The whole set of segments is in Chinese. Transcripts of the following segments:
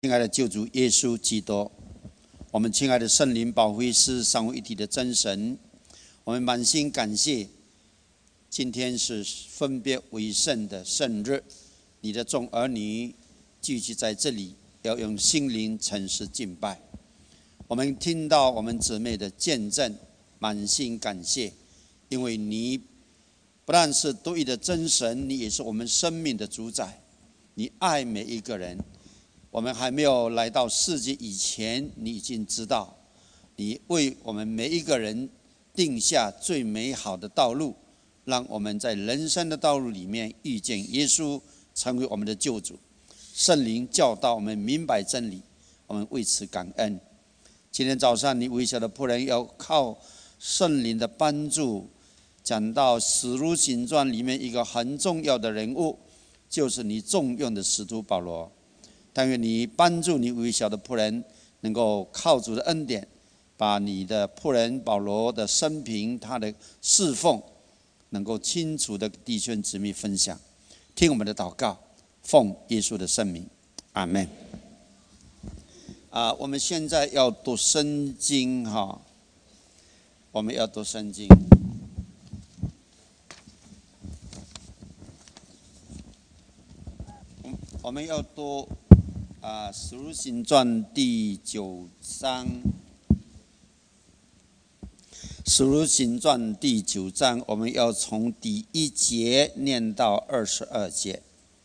亲爱的救主耶稣基督，我们亲爱的圣灵保惠师三位一体的真神，我们满心感谢。今天是分别为圣的圣日，你的众儿女聚集在这里，要用心灵诚实敬拜。我们听到我们姊妹的见证，满心感谢，因为你不但是独一的真神，你也是我们生命的主宰。你爱每一个人。我们还没有来到世界以前，你已经知道，你为我们每一个人定下最美好的道路，让我们在人生的道路里面遇见耶稣，成为我们的救主。圣灵教导我们明白真理，我们为此感恩。今天早上你微小的仆人要靠圣灵的帮助，讲到使徒行传里面一个很重要的人物，就是你重用的使徒保罗。但愿你帮助你微小的仆人，能够靠主的恩典，把你的仆人保罗的生平、他的侍奉，能够清楚的弟兄姊妹分享。听我们的祷告，奉耶稣的圣名，阿们。我们现在要读圣经哈，我们要读圣经。我们要读使徒行传第9章，使徒行传第9章，我们要从第1节念到22节。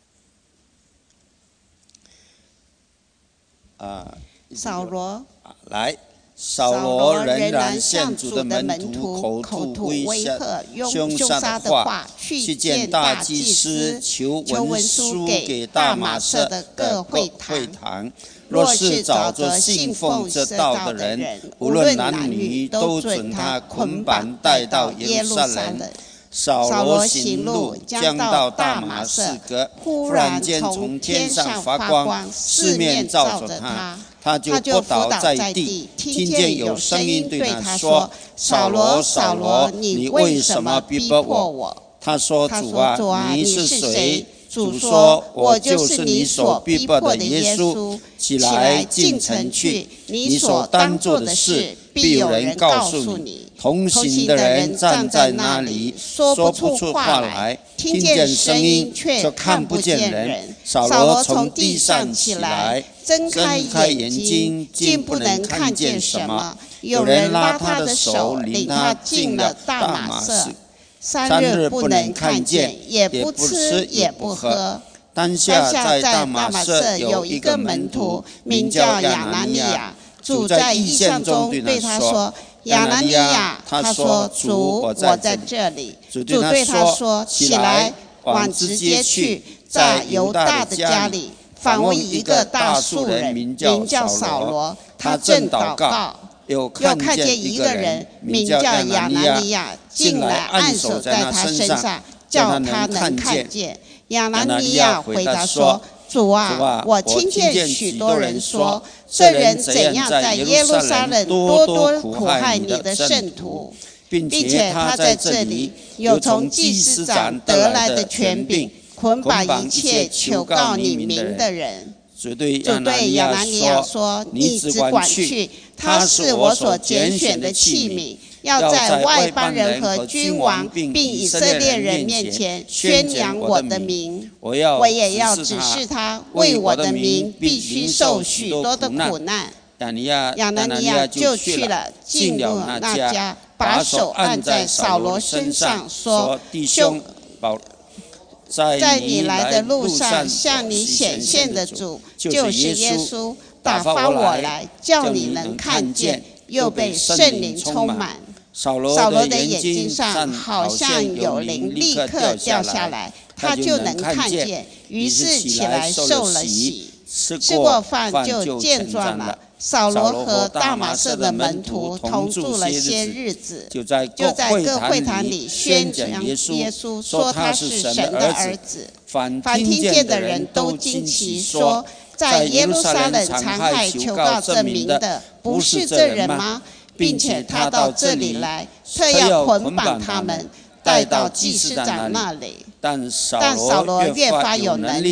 扫罗来。扫罗仍然向主的门徒口吐威吓、凶杀的话，去见大祭司，求文书给大马色的各会堂。若是找着信奉这道的人，无论男女，都准他捆绑带到耶路撒冷。扫罗行路，将到大马士革，忽然间从天上发光，四面照着他。他就扑倒在地，听见有声音对他说：“扫罗，扫罗，你为什么逼迫我？”他说：“主啊，你是谁？”主说：“我就是你所逼迫的耶稣。起来，进城去，你所当做的事，必有人告诉你。”同行的人站在那里，说不出话来，听见声音却看不见人。扫罗从地上起来，睁开眼睛，竟不能看见什么。有人拉他的手，领他进了大马色。3日不能看见，也不吃也不喝。当下在大马色有一个门徒，名叫亚拿尼亚。主在异象中对他说：“亚拿尼亚。”他说：“主，我在这里。”主对他说：“起来，往直街去，在犹大的家里访问一个大数人，名叫扫罗。他正祷告，又看见一个人，名叫亚拿尼亚，进来按手在他身上，叫他能看见。亚拿尼亚回答说：“主啊，我听见许多人说，这人怎样在耶路撒冷多多苦害你的圣徒，并且他在这里有从祭司长得来的权柄，捆绑一切求告你名的人。”主对亚拿尼亚说：“你只管去，他是我所拣选的器皿，要在外邦人和君王并以色列人面前宣扬我的名。我也要指示他，为我的名必须受许多的苦难。”亚拿尼亚就去了，进入那家，把手按在扫罗身上，说：“弟兄，在你来的路上向你显现的主就是耶稣，打发我来，叫你能看见，又被圣灵充满。”扫罗的眼睛上好像有灵立刻掉下来，他就能看见，于是起来受了洗，吃过饭就健壮了。扫罗和大马色的门徒同住了些日子，就在各会堂里宣讲耶稣，说他是神的儿子。凡听见的人都惊奇，说：“在耶路撒冷残害求告这名的，不是这人吗？并且他到这里来，特要捆绑他们，带到祭司长那里。”但扫罗越发有能力，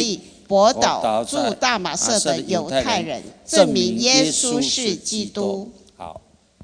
驳倒住大马色的犹太人，证明耶稣是基督。 好，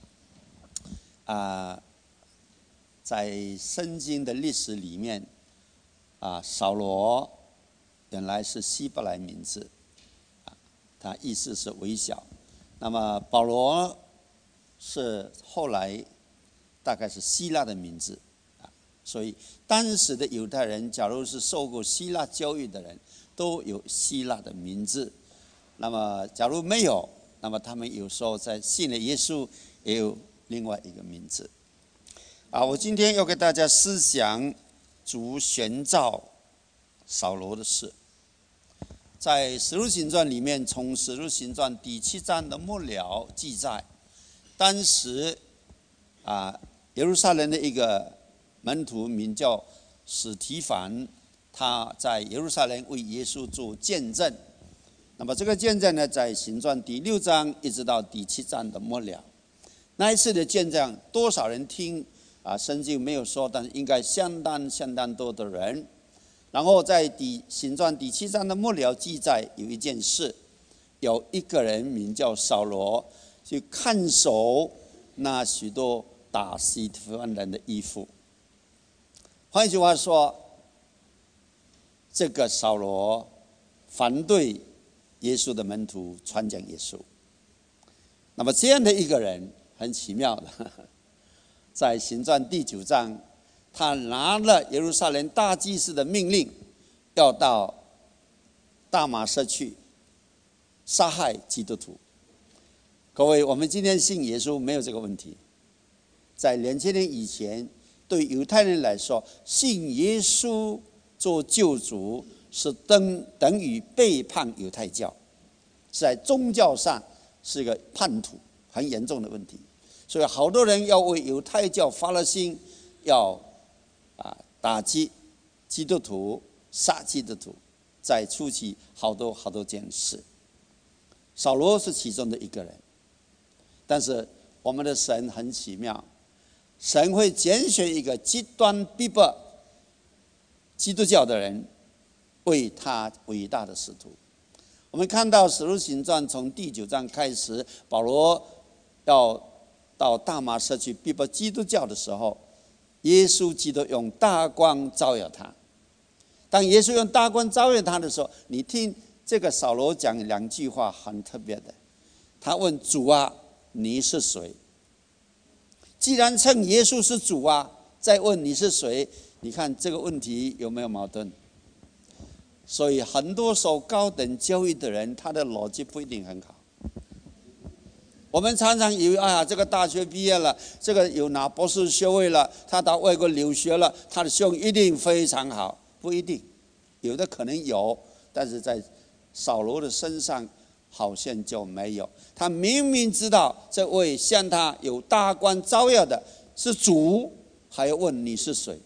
在圣经的历史里面，扫罗原来是希伯来名字，他意思是微小。那么保罗是后来大概是希腊的名字，所以当时的犹太人，假如是受过希腊教育的人，都有希腊的名字。那么假如没有，那么他们有时候在信了耶稣，也有另外一个名字。我今天要给大家思想主选召扫罗的事。在使徒行传里面，从使徒行传第7章的末了记载，当时耶路撒冷的一个门徒名叫史提反，他在耶路撒冷为耶稣做见证。那么这个见证呢，在行传第6章一直到第7章的末了。那一次的见证，多少人听圣经没有说，但应该相当多的人。然后在行传第7章的末了记载有一件事，有一个人名叫扫罗，去看守那许多打西提反人的衣服。换句话说，这个扫罗反对耶稣的门徒传讲耶稣。那么这样的一个人很奇妙的，在行传第9章，他拿了耶路撒冷大祭司的命令，要到大马色去杀害基督徒。各位，我们今天信耶稣没有这个问题。在2000年以前，对犹太人来说，信耶稣做救主是等于背叛犹太教，是在宗教上是一个叛徒，很严重的问题。所以好多人要为犹太教发了心，要打击基督徒，杀基督徒，在初期好多件事。扫罗是其中的一个人，但是我们的神很奇妙，神会拣选一个极端逼迫基督教的人，为他伟大的使徒。我们看到使徒行传从第9章开始，保罗要到大马色去逼迫基督教的时候，耶稣基督用大光照耀他。当耶稣用大光照耀他的时候，你听这个扫罗讲2句话很特别的。他问主啊，你是谁？既然称耶稣是主啊，再问你是谁？你看这个问题有没有矛盾？所以很多受高等教育的人，他的逻辑不一定很好。我们常常以为这个大学毕业了，这个有拿博士学位了，他到外国留学了，他的修养一定非常好。不一定，有的可能有，但是在扫罗的身上好像就没有。他明明知道这位向他有大光照耀的是主，还要问你是谁？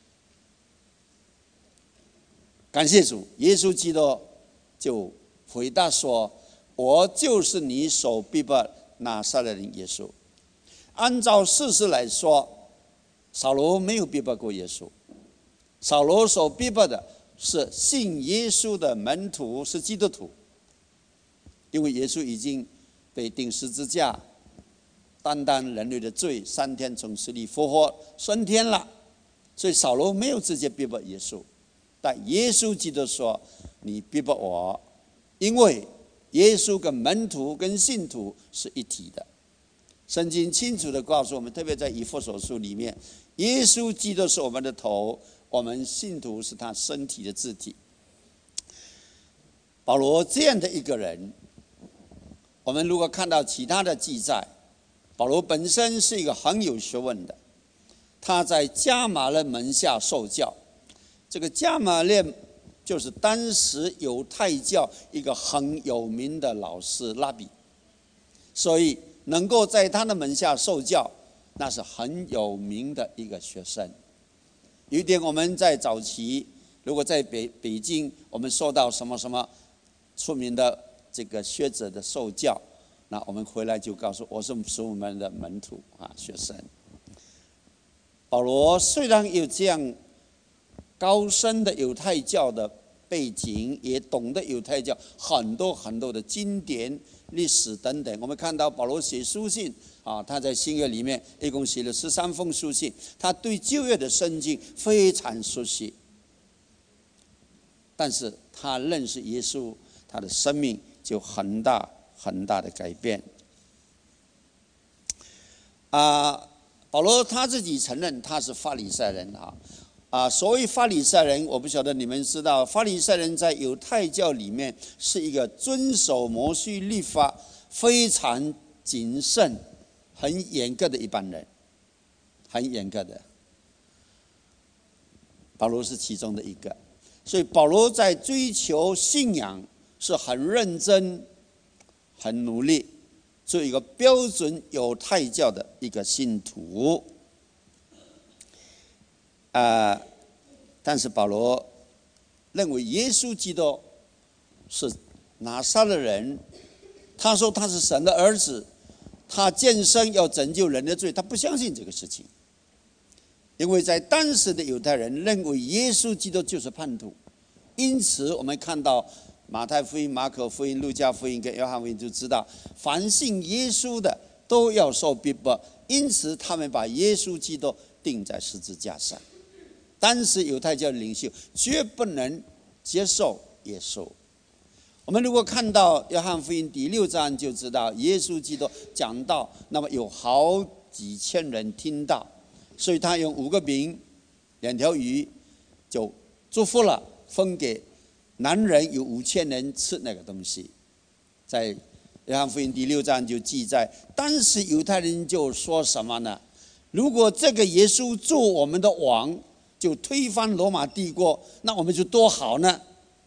感谢主，耶稣基督就回答说：“我就是你所逼迫拿撒勒人耶稣。”按照事实来说，扫罗没有逼迫过耶稣。扫罗所逼迫的是信耶稣的门徒，是基督徒。因为耶稣已经被钉十字架，担当人类的罪，3天从死里复活，升天了。所以扫罗没有直接逼迫耶稣，但耶稣基督说：“你逼迫我，因为耶稣跟门徒跟信徒是一体的。”圣经清楚地告诉我们，特别在以弗所书里面，耶稣基督是我们的头，我们信徒是他身体的肢体。保罗这样的一个人，我们如果看到其他的记载，保罗本身是一个很有学问的。他在加马勒门下受教，这个加马勒就是当时犹太教一个很有名的老师拉比，所以能够在他的门下受教，那是很有名的一个学生。有一点我们在早期，如果在北京，我们受到什么什么出名的这个学者的受教，那我们回来就告诉我是我们的门徒学生。保罗虽然有这样高深的犹太教的背景，也懂得犹太教很多很多的经典、历史等等。我们看到保罗写书信他在新约里面一共写了13封书信，他对旧约的圣经非常熟悉。但是他认识耶稣，他的生命就很大很大的改变。保罗他自己承认他是法利赛人所谓法利赛人，我不晓得你们知道，法利赛人在犹太教里面是一个遵守摩西律法非常谨慎、很严格的一般人，很严格的。保罗是其中的一个，所以保罗在追求信仰是很认真、很努力，做一个标准犹太教的一个信徒。但是保罗认为耶稣基督是拿撒勒人，他说他是神的儿子，他降生要拯救人的罪，他不相信这个事情。因为在当时的犹太人认为耶稣基督就是叛徒，因此我们看到马太福音、马可福音、路加福音跟约翰福音就知道，凡信耶稣的都要受逼迫，因此他们把耶稣基督钉在十字架上。当时犹太教的领袖绝不能接受耶稣。我们如果看到约翰福音第6章就知道，耶稣基督讲道，那么有好几千人听到，所以他用5个饼2条鱼就祝福了，分给男人，有5000人吃那个东西。在约翰福音第6章就记载，当时犹太人就说什么呢？如果这个耶稣做我们的王，就推翻罗马帝国，那我们就多好呢。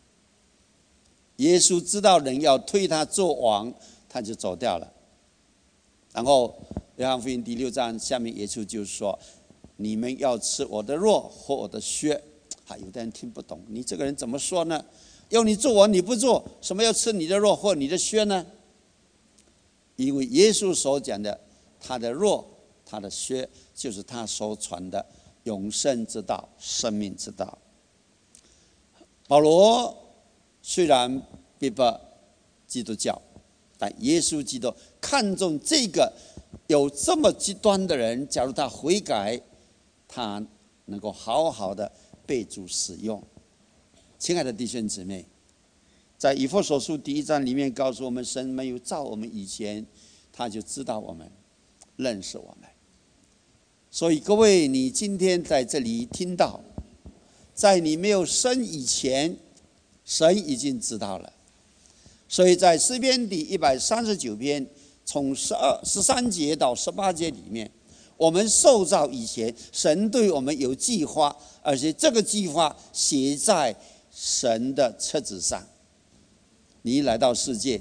耶稣知道人要推他做王，他就走掉了。然后约翰福音第6章下面耶稣就说，你们要吃我的肉，喝我的血。有的人听不懂，你这个人怎么说呢？要你做王你不做，什么要吃你的肉或你的血呢？因为耶稣所讲的他的肉他的血，就是他所传的永生之道、生命之道。保罗虽然逼迫基督教，但耶稣基督看重这个有这么极端的人，假如他悔改，他能够好好的被主使用。亲爱的弟兄姊妹，在以弗所书第1章里面告诉我们，神没有造我们以前，他就知道我们，认识我们。所以各位，你今天在这里听到，在你没有生以前，神已经知道了。所以在诗篇第139篇从13节到18节里面，我们受造以前，神对我们有计划，而且这个计划写在神的册子上。你来到世界，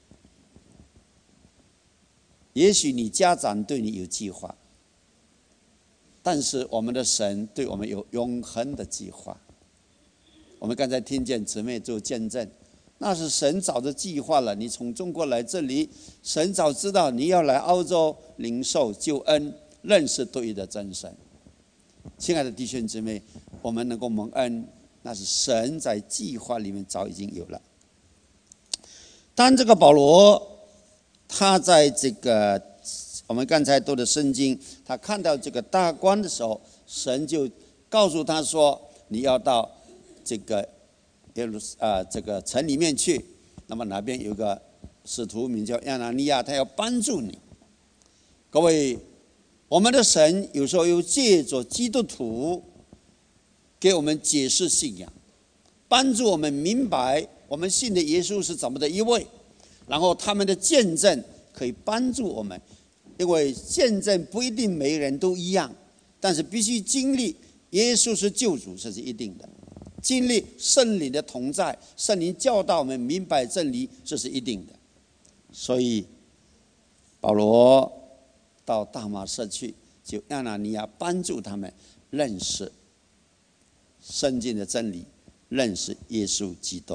也许你家长对你有计划，但是我们的神对我们有永恒的计划。我们刚才听见姊妹做见证，那是神早就计划了。你从中国来这里，神早知道你要来澳洲领受救恩，认识对义的真神。亲爱的弟兄姊妹，我们能够蒙恩，那是神在计划里面早已经有了。当这个保罗他在这个我们刚才读的圣经，他看到这个大官的时候，神就告诉他说，你要到这个城里面去，那么那边有个使徒名叫亚拿尼亚，他要帮助你。各位，我们的神有时候又借着基督徒给我们解释信仰，帮助我们明白我们信的耶稣是怎么的一位，然后他们的见证可以帮助我们。因为见证不一定每个人都一样，但是必须经历耶稣是救主，这是一定的；经历圣灵的同在，圣灵教导我们明白真理，这是一定的。所以保罗到大马色去，就亚拿尼亚帮助他们认识圣经的真理，认识耶稣基督。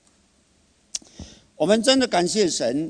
我们真的感谢神，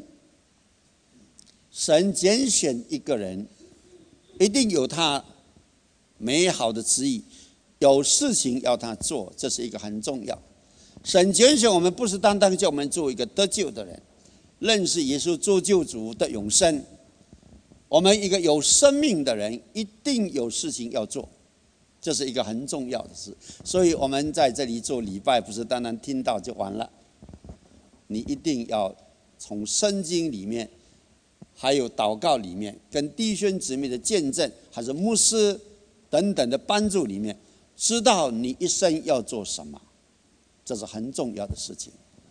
神拣选一个人，一定有他美好的旨意，有事情要他做，这是一个很重要。 神拣选我们，不是单单叫我们做一个得救的人，认识耶稣做救主的永生。我们一个有生命的人，一定有事情要做，这是一个很重要的事。所以我们在这里做礼拜，不是单单听到就完了，你一定要从圣经里面，还有祷告里面，跟弟兄姊妹的见证，还是牧师等等的帮助里面，知道你一生要做什么，这是很重要的事情。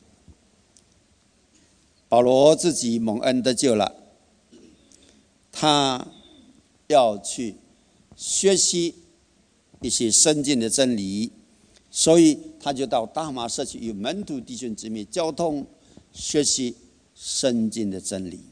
保罗自己蒙恩得救了，他要去学习一些圣经的真理，所以他就到大马色去与门徒弟兄姊妹交通，学习圣经的真理。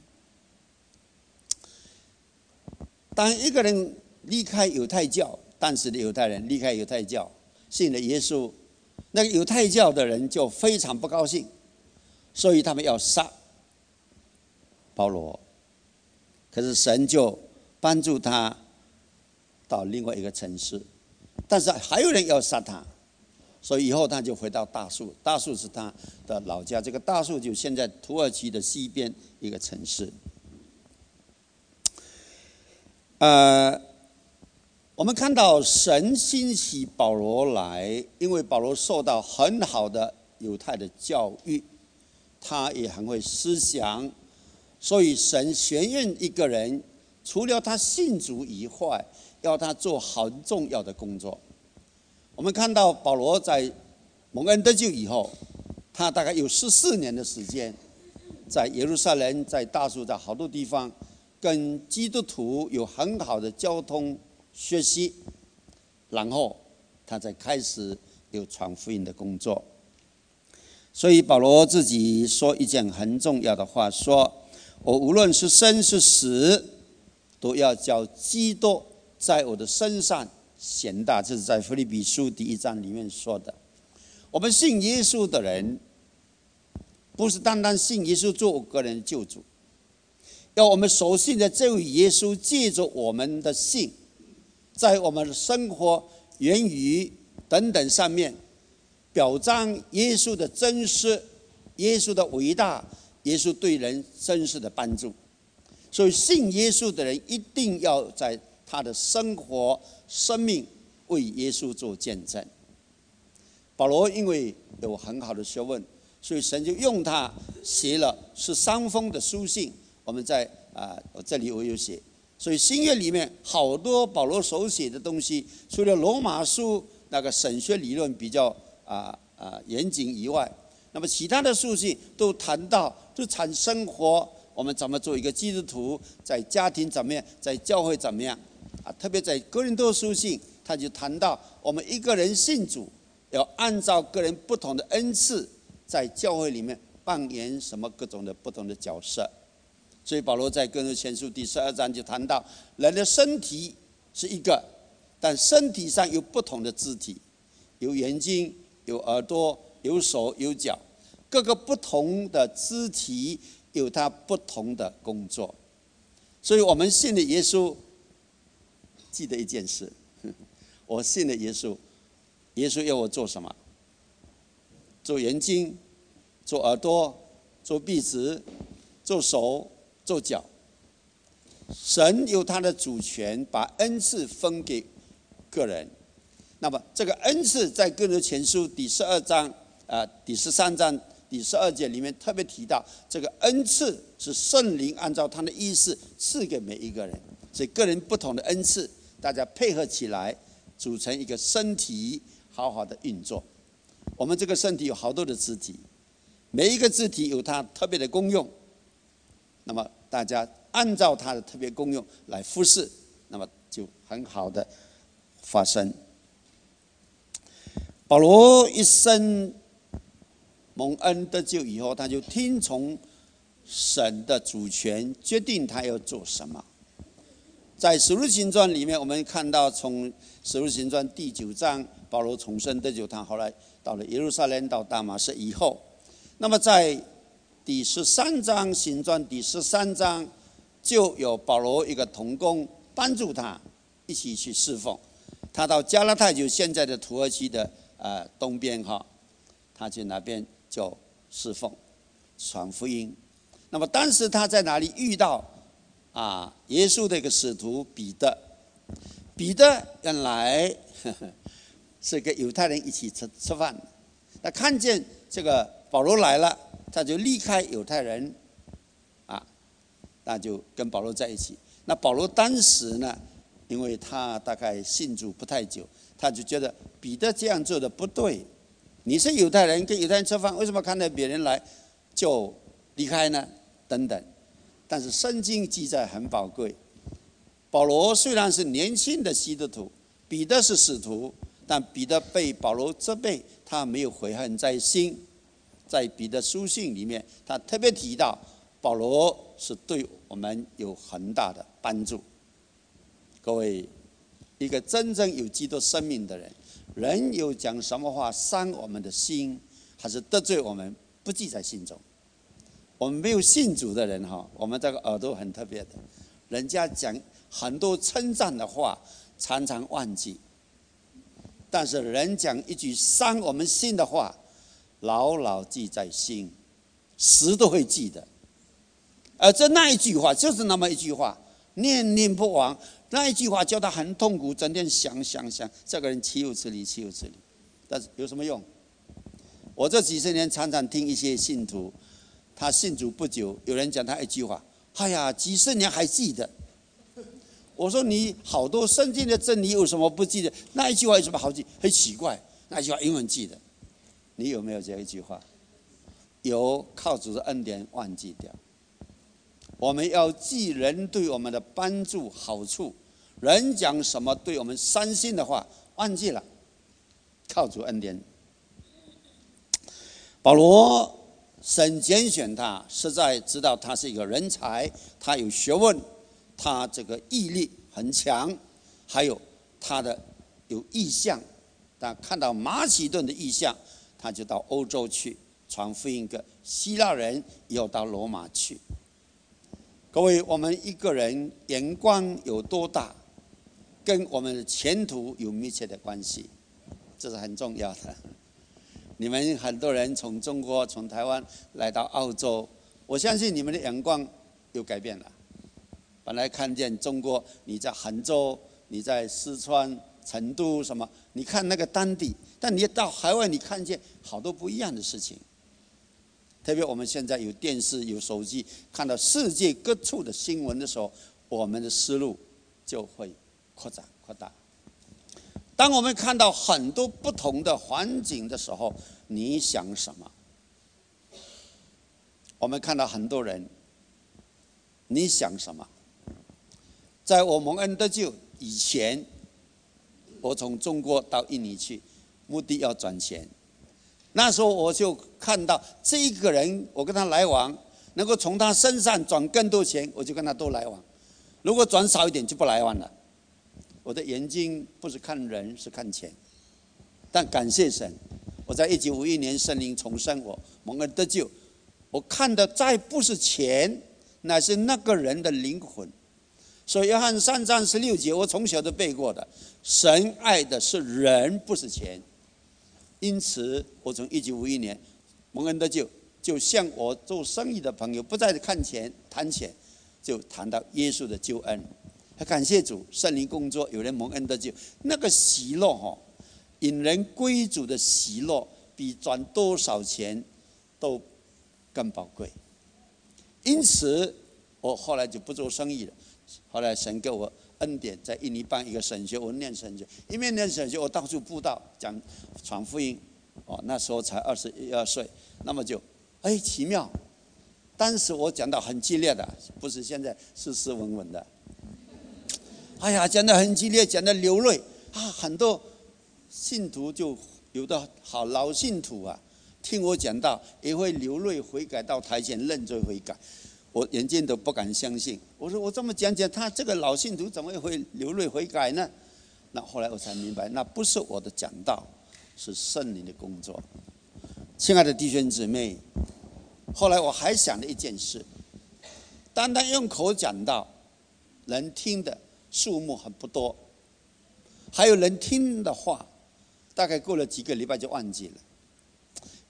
当一个人离开犹太教，当时的犹太人离开犹太教，信了耶稣，那个犹太教的人就非常不高兴，所以他们要杀保罗。可是神就帮助他到另外一个城市，但是还有人要杀他，所以以后他就回到大树，大树是他的老家，这个大树就现在土耳其的西边一个城市。我们看到神兴起保罗来，因为保罗受到很好的犹太的教育，他也很会思想，所以神选用一个人，除了他信主以外，要他做很重要的工作。我们看到保罗在蒙恩得救以后，他大概有14年的时间，在耶路撒冷、在大树、在好多地方，跟基督徒有很好的交通学习，然后他才开始有传福音的工作。所以保罗自己说一件很重要的话，说我无论是生是死，都要叫基督在我的身上显大。这是在腓立比书第1章里面说的。我们信耶稣的人，不是单单信耶稣做我个人的救主，要我们所信的这位耶稣借着我们的信，在我们的生活、言语等等上面表彰耶稣的真实、耶稣的伟大、耶稣对人真实的帮助。所以信耶稣的人一定要在他的生活、生命为耶稣做见证。保罗因为有很好的学问，所以神就用他写了13封的书信。我们在这里我有写，所以新约里面好多保罗手写的东西，除了罗马书那个神学理论比较严谨以外，那么其他的书信都谈到日常生活，我们怎么做一个基督徒，在家庭怎么样，在教会怎么样特别在哥林多书信，他就谈到我们一个人信主，要按照个人不同的恩赐，在教会里面扮演什么各种的不同的角色。所以保罗在哥林多前书第12章就谈到，人的身体是一个，但身体上有不同的肢体，有眼睛，有耳朵，有手，有脚，各个不同的肢体有它不同的工作。所以我们信的耶稣，记得一件事，我信的耶稣，耶稣要我做什么？做眼睛，做耳朵，做鼻子，做手，做脚。神有他的主权，把恩赐分给个人。那么这个恩赐在哥林多前书第12章第13章第12节里面特别提到，这个恩赐是圣灵按照他的意思赐给每一个人，所以个人不同的恩赐，大家配合起来组成一个身体，好好的运作。我们这个身体有好多的肢体，每一个肢体有它特别的功用，那么大家按照它的特别功用来服侍，那么就很好的发生。保罗一生蒙恩得救以后，他就听从神的主权，决定他要做什么。在使徒行传里面，我们看到从使徒行传第9章，保罗重生得救，他后来到了耶路撒冷，到大马士以后，那么在第13章行传第13章，就有保罗一个同工帮助他一起去侍奉。他到加拉太，就现在的土耳其的东边他去那边就侍奉传福音。那么当时他在哪里遇到耶稣的一个使徒彼得？彼得原来是跟犹太人一起吃饭，他看见这个保罗来了，他就离开犹太人那就跟保罗在一起。那保罗当时呢，因为他大概信主不太久，他就觉得彼得这样做的不对。你是犹太人，跟犹太人吃饭，为什么看到别人来就离开呢？等等。但是圣经记载很宝贵，保罗虽然是年轻的基督徒，彼得是使徒，但彼得被保罗责备，他没有悔恨在心。在彼得书信里面，他特别提到保罗是对我们有很大的帮助。各位，一个真正有基督生命的人，人有讲什么话伤我们的心，还是得罪我们，不记在心中。我们没有信主的人我们这个耳朵很特别的，人家讲很多称赞的话常常忘记，但是人讲一句伤我们心的话牢牢记在心，死都会记得。而那一句话就是那么一句话，念念不忘。那一句话叫他很痛苦，整天想这个人岂有此理，岂有此理。但是有什么用？我这几十年常常听一些信徒，他信主不久，有人讲他一句话，哎呀，几十年还记得。我说你好多圣经的真理有什么不记得？那一句话有什么好记？很奇怪，那一句话永远记得。你有没有这一句话？有，靠主的恩典忘记掉。我们要记人对我们的帮助好处，人讲什么对我们伤心的话忘记了，靠主恩典。保罗神拣选他，实在知道他是一个人才，他有学问，他这个毅力很强，还有他的有意向。他看到马其顿的意向，他就到欧洲去传福音给希腊人，又到罗马去。各位，我们一个人眼光有多大，跟我们的前途有密切的关系，这是很重要的。你们很多人从中国、从台湾来到澳洲，我相信你们的眼光有改变了。本来看见中国，你在杭州，你在四川、成都什么，你看那个当地，但你到海外，你看见好多不一样的事情。特别我们现在有电视、有手机，看到世界各处的新闻的时候，我们的思路就会扩大。当我们看到很多不同的环境的时候，你想什么？我们看到很多人，你想什么？在我蒙恩得救以前，我从中国到印尼去，目的要赚钱。那时候我就看到这个人，我跟他来往，能够从他身上赚更多钱，我就跟他多来往。如果赚少一点，就不来往了。我的眼睛不是看人，是看钱。但感谢神，我在1951年圣灵重生我，蒙恩得救，我看的再不是钱，乃是那个人的灵魂。所以约翰3章16节，我从小都背过的，神爱的是人，不是钱。因此我从1951年蒙恩得救，就向我做生意的朋友不再谈钱，就谈到耶稣的救恩。感谢主，圣灵工作，有人蒙恩得救，那个喜乐引人归主的喜乐，比赚多少钱都更宝贵。因此我后来就不做生意了。后来神给我恩典，在印尼办一个神学，我念神学，一面念神学，我到处布道讲传福音。那时候才21岁，那么就奇妙。当时我讲到很激烈的，不是现在斯斯文文的。讲得很激烈，讲得流泪很多信徒就有的好老信徒听我讲到也会流泪悔改，到台前认罪悔改。我眼睛都不敢相信，我说我这么讲，他这个老信徒怎么会流泪悔改呢？那后来我才明白，那不是我的讲道，是圣灵的工作。亲爱的弟兄姊妹，后来我还想了一件事，单单用口讲道，能听的数目很不多，还有人听的话，大概过了几个礼拜就忘记了。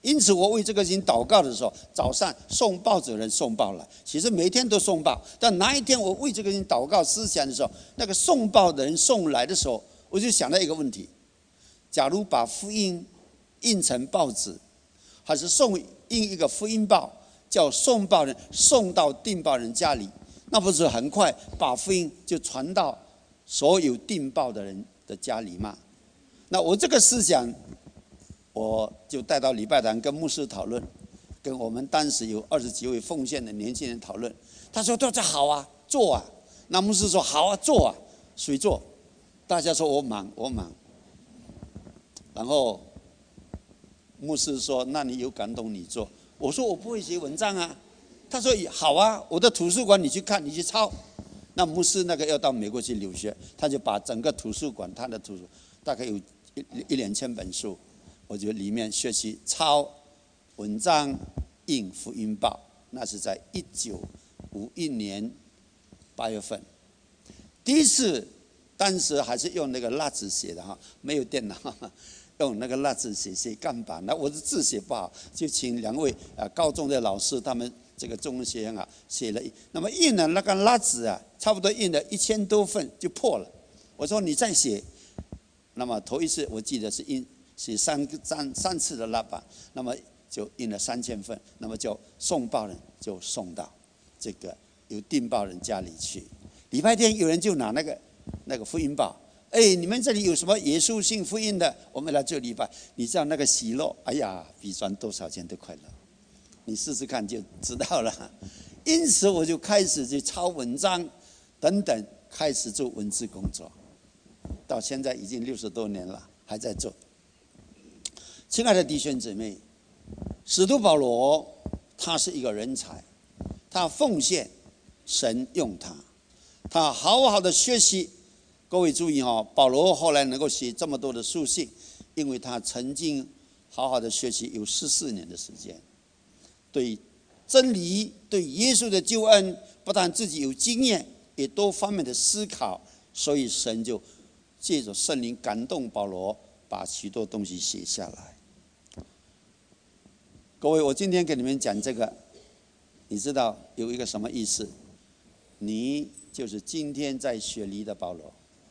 因此我为这个事情祷告的时候，早上送报纸的人送报了，其实每天都送报，但哪一天我为这个事情祷告思想的时候，那个送报的人送来的时候，我就想到一个问题：假如把福音印成报纸，还是印一个福音报，叫送报人送到订报人家里，那不是很快把福音就传到所有订报的人的家里吗？那我这个思想，我就带到礼拜堂跟牧师讨论，跟我们当时有20几位奉献的年轻人讨论。他说：“这好啊，做啊。”那牧师说：“好啊，做啊。”谁做？大家说：“我忙。”然后牧师说：“那你有感动你做。”我说：“我不会写文章啊。”他说：“好啊，我的图书馆你去看，你去抄。”那牧师那个要到美国去留学，他就把整个图书馆，他的图书大概有1-2千本书，我就里面学习抄文章、印福音报。那是在1951年8月份，第一次，当时还是用那个蜡纸写的哈，没有电脑，用那个蜡纸写干板。那我的字写不好，就请2位高中的老师，他们这个中文学院写了，那么印了那个蜡纸差不多印了1000多份就破了。我说你再写。那么头一次我记得是写3次的蜡板，那么就印了3000份，那么就送报人就送到这个有订报人家里去。礼拜天有人就拿那个福音报，你们这里有什么耶稣信福音的，我们来做礼拜。你知道那个喜乐，哎呀，比赚多少钱都快乐。你试试看就知道了。因此我就开始去抄文章等等，开始做文字工作。到现在已经60多年了，还在做。亲爱的弟兄姊妹，使徒保罗他是一个人才，他奉献，神用他，他好好的学习。各位注意保罗后来能够写这么多的书信，因为他曾经好好的学习有14年的时间，对真理、对耶稣的救恩，不但自己有经验，也多方面的思考，所以神就借着圣灵感动保罗，把许多东西写下来。各位，我今天给你们讲这个，你知道有一个什么意思？你就是今天在雪梨的保罗，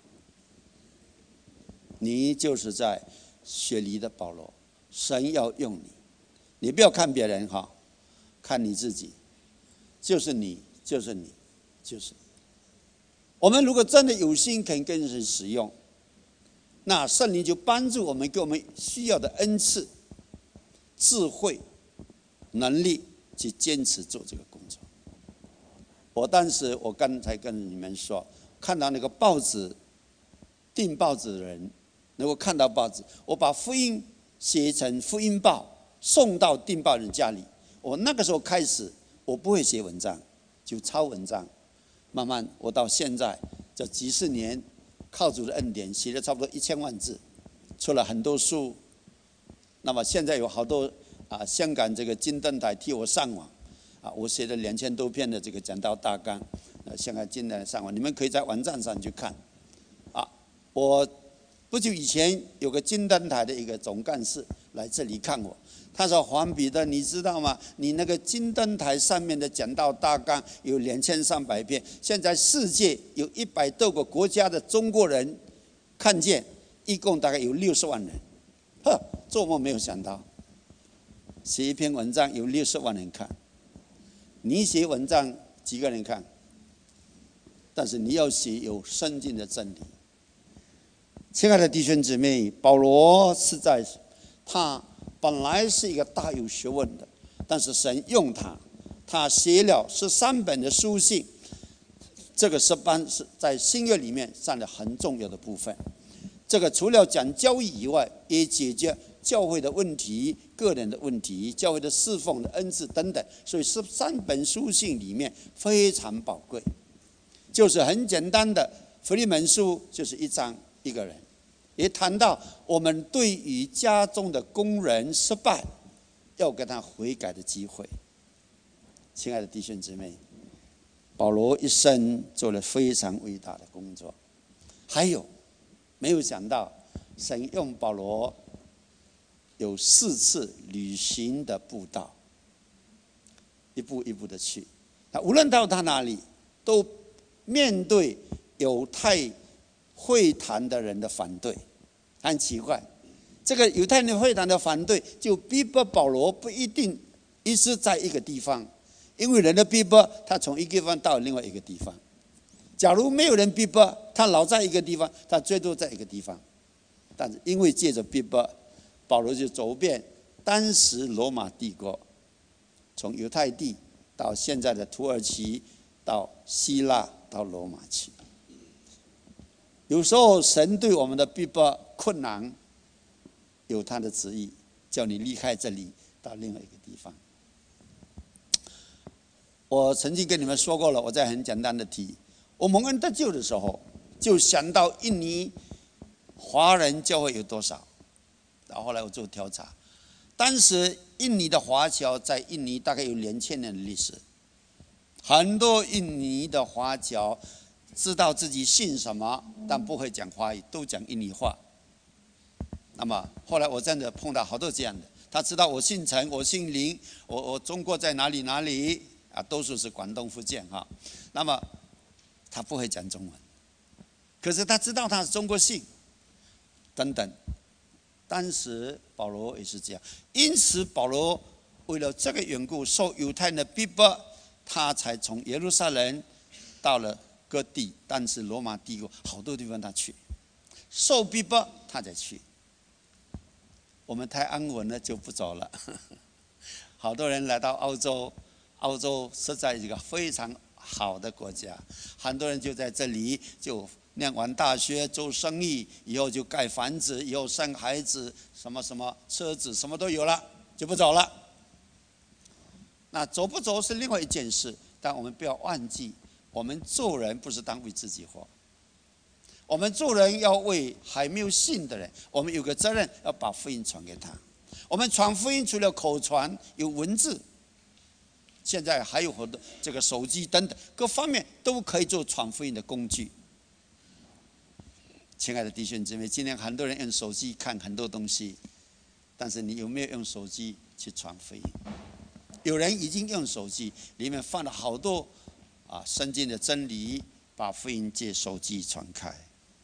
你就是在雪梨的保罗，神要用你，你不要看别人看你自己，就是你，就是你，就是你。我们如果真的有心肯跟神使用，那圣灵就帮助我们，给我们需要的恩赐、智慧、能力，去坚持做这个工作。当时我刚才跟你们说，看到那个报纸，订报纸的人能够看到报纸，我把福音写成福音报，送到订报人家里。我那个时候开始，我不会写文章，就抄文章。慢慢，我到现在这几十年，靠主的恩典，写了差不多1000万字，出了很多书。那么现在有好多香港这个金灯台替我上网，我写了2000多篇的这个讲道大纲，香港金灯台上网，你们可以在网站上去看。我不久以前有个金灯台的一个总干事来这里看我，他说：“黄彼得，你知道吗？你那个金灯台上面的讲道大纲有2300篇，现在世界有100多个国家的中国人看见，一共大概有60万人。”做梦没有想到，写一篇文章有60万人看。你写文章几个人看？但是你要写有深进的真理。亲爱的弟兄姊妹，保罗实在他本来是一个大有学问的，但是神用他写了13本的书信，这个13是在新约里面占了很重要的部分。这个除了讲教义以外，也解决教会的问题、个人的问题、教会的侍奉的恩赐等等，所以13本书信里面非常宝贵。就是很简单的，腓利门书就是1章1个人，也谈到我们对于家中的工人失败，要给他悔改的机会。亲爱的弟兄姊妹，保罗一生做了非常伟大的工作。还有没有想到神用保罗有4次旅行的步道，一步一步的去。那无论到他哪里，都面对犹太会堂的人的反对。很奇怪，这个犹太人会堂的反对，就逼迫保罗不一定一直在一个地方，因为人的逼迫，他从一个地方到另外一个地方。假如没有人逼迫，他老在一个地方，他最多在一个地方。但是因为借着逼迫，保罗就走遍当时罗马帝国，从犹太地到现在的土耳其，到希腊，到罗马去。有时候神对我们的逼迫困难，有他的旨意，叫你离开这里，到另外一个地方。我曾经跟你们说过了，我再很简单的提，我蒙恩得救的时候，就想到印尼华人教会有多少，然后后来我做调查，当时印尼的华侨在印尼大概有2000年的历史，很多印尼的华侨知道自己信什么，但不会讲华语，都讲印尼话。那么后来我真的碰到好多这样的，他知道我姓陈，我姓林，我中国在哪里哪里啊，多数是广东福建哈。那么他不会讲中文，可是他知道他是中国姓等等。当时保罗也是这样，因此保罗为了这个缘故，受犹太人的逼迫，他才从耶路撒冷到了各地，但是罗马帝国好多地方他去，受逼迫他才去。我们太安稳了就不走了。好多人来到澳洲，澳洲实在是一个非常好的国家，很多人就在这里就念完大学做生意，以后就盖房子，以后生孩子，什么什么车子什么都有了，就不走了。那走不走是另外一件事，但我们不要忘记，我们做人不是当为自己活，我们做人要为还没有信的人，我们有个责任要把福音传给他。我们传福音除了口传，有文字，现在还有很多这个手机等等各方面都可以做传福音的工具。亲爱的弟兄姊妹，今天很多人用手机看很多东西，但是你有没有用手机去传福音？有人已经用手机，里面放了好多圣经的真理，把福音借手机传开。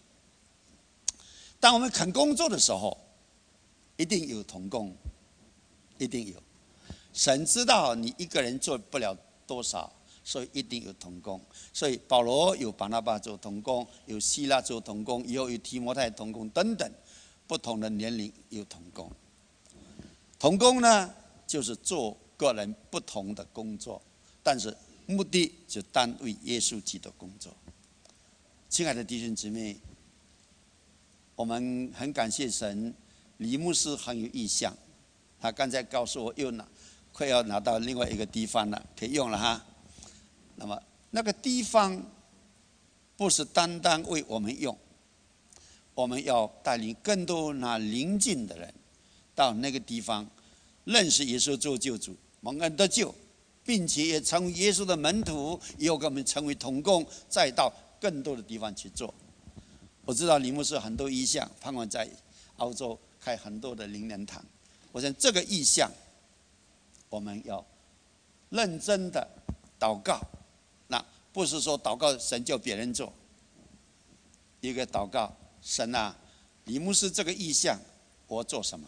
当我们肯工作的时候，一定有同工，一定有。神知道你一个人做不了多少，所以一定有同工。所以保罗有巴拿巴做同工，有希拉做同工，以后有提摩太同工等等，不同的年龄有同工。同工呢，就是做个人不同的工作，但是目的就单为耶稣基督工作。亲爱的弟兄姊妹，我们很感谢神，李牧师很有意向，他刚才告诉我快要拿到另外一个地方了，可以用了哈。那么那个地方不是单单为我们用，我们要带领更多那邻近的人到那个地方认识耶稣做救主，蒙恩得救，并且也成为耶稣的门徒，以后跟我们成为同工，再到更多的地方去做。我知道李牧师很多意向，盼望在澳洲开很多的灵粮堂。我想这个意向，我们要认真的祷告。那不是说祷告神叫别人做，一个祷告神啊，李牧师这个意向，我做什么？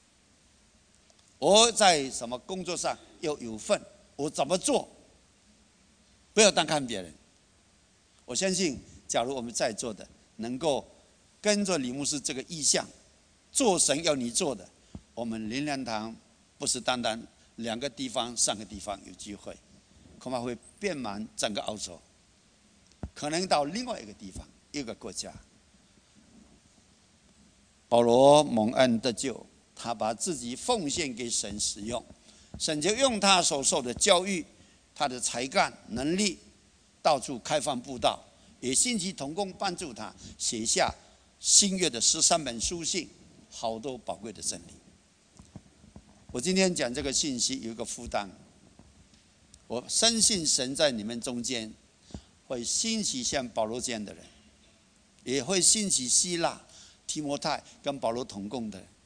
我在什么工作上要有份，我怎么做？不要单看别人。我相信，假如我们在座的能够跟着李牧师这个意向，做神要你做的，我们灵粮堂不是单单2个地方、3个地方有机会，恐怕会遍满整个澳洲，可能到另外一个地方、一个国家。保罗蒙恩得救，他把自己奉献给神使用，神就用他所受的教育、他的才干、能力，到处开放布道，也兴起同工帮助他写下新约的13本书信，好多宝贵的真理。我今天讲这个信息有一个负担，我深信神在你们中间会兴起像保罗这样的人，也会兴起希腊、提摩太跟保罗同工的人，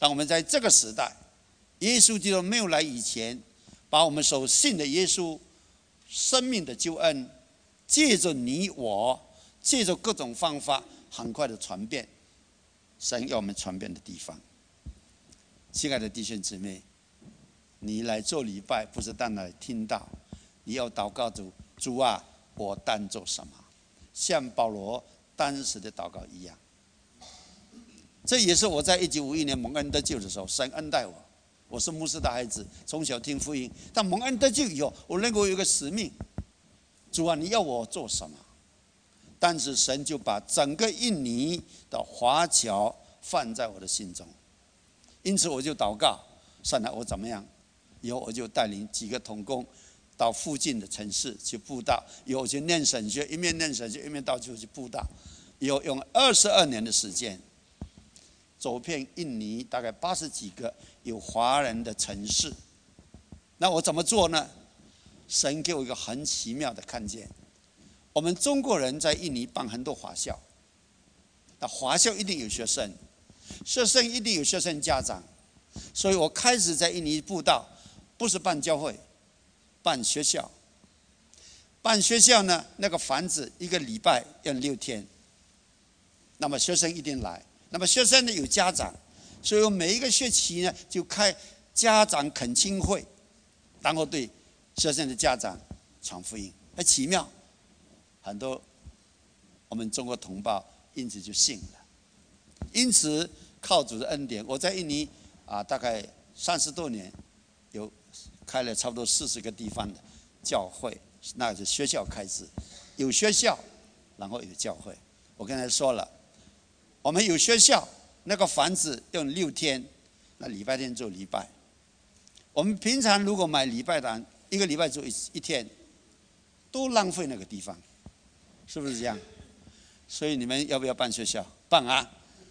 当我们在这个时代，耶稣基督没有来以前，把我们所信的耶稣生命的救恩，借着你我，借着各种方法，很快的传遍神要我们传遍的地方。亲爱的弟兄姊妹，你来做礼拜，不是单来听到，你要祷告主，主啊，我当做什么？像保罗当时的祷告一样。这也是我在1951年蒙恩得救的时候，神恩待我。我是牧师的孩子，从小听福音，但蒙恩得救以后，我认为我有一个使命。主啊，你要我做什么？但是神就把整个印尼的华侨放在我的心中，因此我就祷告，算了，我怎么样？以后我就带领几个同工到附近的城市去布道，以后我去念神学，一面念神学一面到处去布道，以后用22年的时间，走遍印尼大概80几个有华人的城市。那我怎么做呢？神给我一个很奇妙的看见。我们中国人在印尼办很多华校，那华校一定有学生，学生一定有学生家长，所以我开始在印尼布道，不是办教会，办学校。办学校呢，那个房子一个礼拜要6天，那么学生一定来。那么学生呢有家长，所以我每一个学期呢就开家长恳亲会，然后对学生的家长传福音，很奇妙。很多我们中国同胞因此就信了。因此靠主的恩典，我在印尼大概30多年，有开了差不多40个地方的教会，那是学校开始，有学校，然后有教会。我刚才说了，我们有学校，那个房子用6天，那礼拜天做礼拜。我们平常如果买礼拜堂，一个礼拜做一天，都浪费那个地方，是不是这样？所以你们要不要办学校？办啊！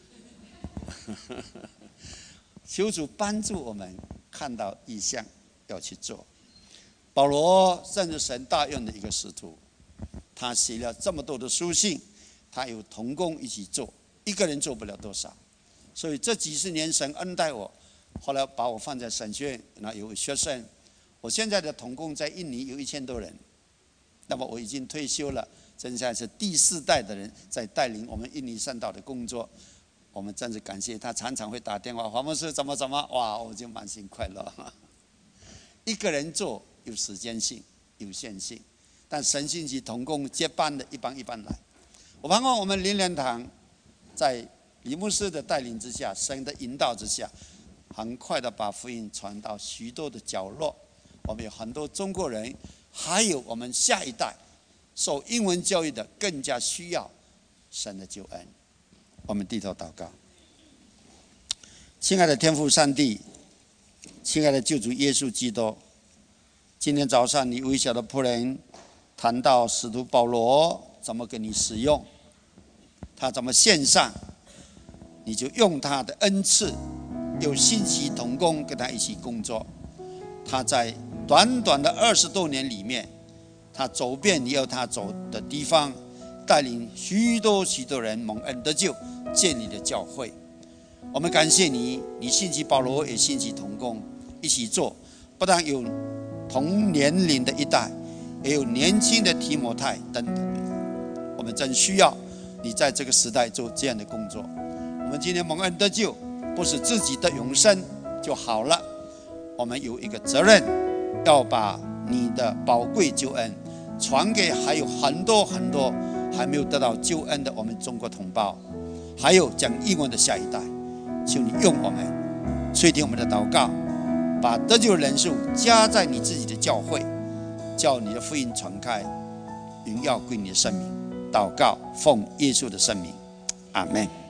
求主帮助我们看到异象，要去做。保罗甚至神大用的一个使徒，他写了这么多的书信，他有同工一起做，一个人做不了多少。所以这几十年神恩待我，后来把我放在神学院，那有学生。我现在的同工在印尼有1000多人，那么我已经退休了，现在是第4代的人在带领我们印尼圣道的工作。我们真是感谢他，常常会打电话，黄牧师怎么，哇，我就满心快乐。一个人做有时间性、有限性，但神兴起同工接班的一班来。我盼望我们灵粮堂在李牧师的带领之下，神的引导之下，很快的把福音传到许多的角落。我们有很多中国人，还有我们下一代受英文教育的，更加需要神的救恩。我们低头祷告。亲爱的天父上帝，亲爱的救主耶稣基督，今天早上你微小的仆人谈到使徒保罗怎么给你使用，他怎么献上，你就用他的恩赐，有信息同工跟他一起工作。他在短短的20多年里面，他走遍你要他走的地方，带领许多人蒙恩得救，建立了教会。我们感谢你，你兴起保罗，也兴起同工一起做，不但有同年龄的一代，也有年轻的提摩太等等。我们真需要你在这个时代做这样的工作。我们今天蒙恩得救，不是自己的永生就好了，我们有一个责任，要把你的宝贵救恩传给还有很多还没有得到救恩的我们中国同胞，还有讲英文的下一代。求你用我们，垂听我们的祷告，把得救人数加在你自己的教会，叫你的福音传开，荣耀归你的圣名。祷告奉耶稣的圣名，阿们。